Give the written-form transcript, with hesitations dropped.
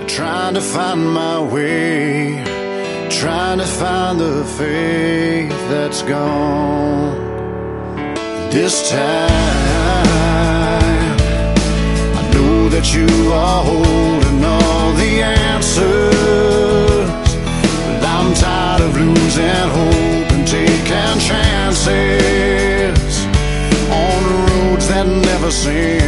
trying to find my way, trying to find the faith that's gone. This time I know that you are holding all the answers, but I'm tired of losing hope and taking chances on roads that never seem